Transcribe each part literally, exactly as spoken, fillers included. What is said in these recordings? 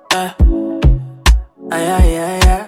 Uh, ay, ay, ay, ay.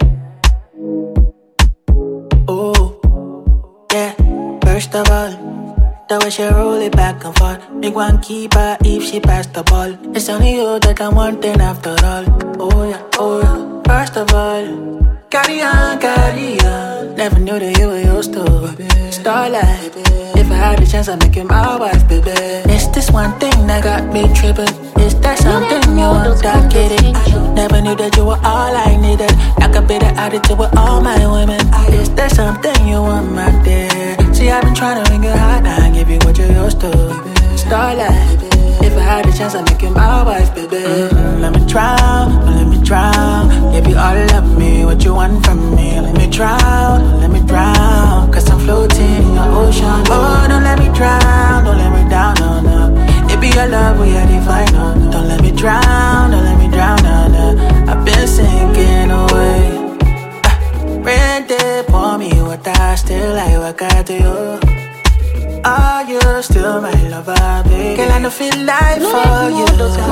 Oh, yeah. First of all, the way she roll it back and forth, make one keep her if she pass the ball. It's only you that I'm wanting after all. Oh yeah, oh yeah. First of all, carry on, carry on. Never knew that you were used to Starlight. If I had a chance, I'd make you my wife, baby. It's this one thing that got me tripping. Is that something you want, I get it. Never knew that you were all I needed. I could be the attitude with all my women. Is that something you want, my dear? See, I've been trying to ring it hard now and give you what you're used to. Starlight. If I had a chance, I'd make you my wife, baby. Mm-hmm. Let me drown, let me drown. Give you all of me, what you want from me. Let me drown, let me drown. Cause I'm floating in your ocean. Oh, don't let me drown, don't let me down, no, no. It be your love, we are divine, no. Don't let me drown, don't let me drown, no, no. I've been sinking away. uh, Rain day, pour me water, still like what I do you. Are you still my lover, baby? Girl, I don't feel like for you.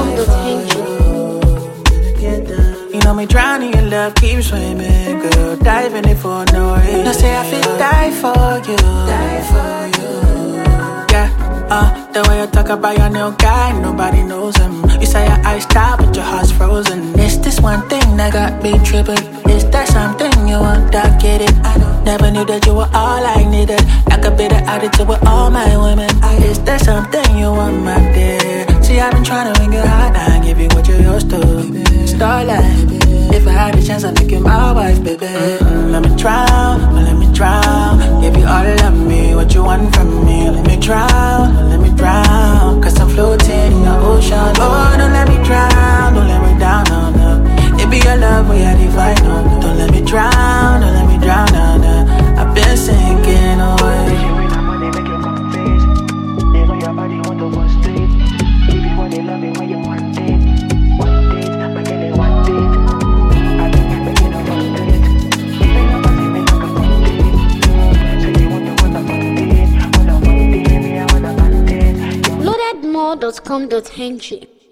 You know me drowning in love, keep swimming, girl. Diving in for no reason. No say I feel die for you. Die for you. Yeah, uh, the way you talk about your new guy, nobody knows him. You say your eyes stop, but your heart's frozen. It's this one thing that got me tripping. Is that something you want, I get it. I never knew that you were all I needed. I could be the attitude with all my women. Is that something you want, my dear? See, I've been trying to ring it hard now and give you what you're used to. Starlight. If I had a chance, I'd make you my wife, baby. Mm-hmm. Let me drown, let me drown. Give you all of me, what you want from me. Let me drown, let me drown. Cause I'm floating in your ocean. Oh, don't let me drown, don't let me down, no, no. It be your love, we are divine, no. Don't let me drown, don't let me drown, no, no. I've been sinking away. loaded more dot com dot n g